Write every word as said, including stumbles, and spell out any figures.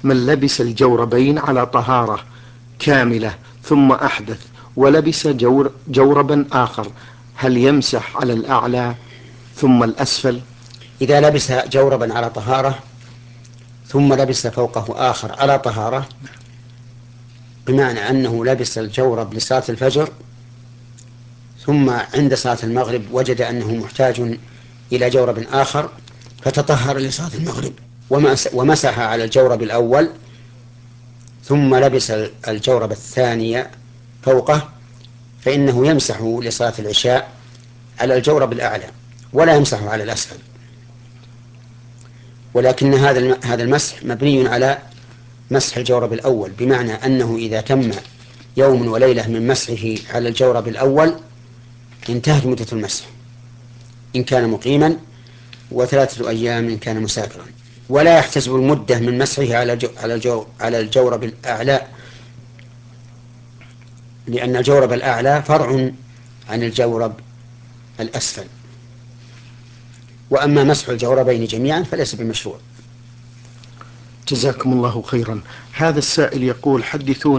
من لبس الجوربين على طهارة كاملة ثم أحدث ولبس جور جوربا آخر، هل يمسح على الأعلى ثم الأسفل؟ إذا لبس جوربا على طهارة ثم لبس فوقه آخر على طهارة، بمعنى أنه لبس الجورب لصلاة الفجر ثم عند صلاة المغرب وجد أنه محتاج إلى جورب آخر فتطهر لصلاة المغرب ومسح على الجورب الأول ثم لبس الجورب الثاني فوقه، فإنه يمسح لصلاة العشاء على الجورب الأعلى ولا يمسح على الأسفل. ولكن هذا هذا المسح مبني على مسح الجورب الأول، بمعنى أنه إذا تم يوم وليلة من مسحه على الجورب الأول انتهت مدة المسح إن كان مقيما، وثلاثة أيام إن كان مسافرا. ولا يحتسب المدة من مسحه على على الجو على الجورب الأعلى، لأن الجورب الأعلى فرع عن الجورب الأسفل. وأما مسح الجوربين جميعا فليس بمشروع. جزاكم الله خيرا. هذا السائل يقول: حدثونا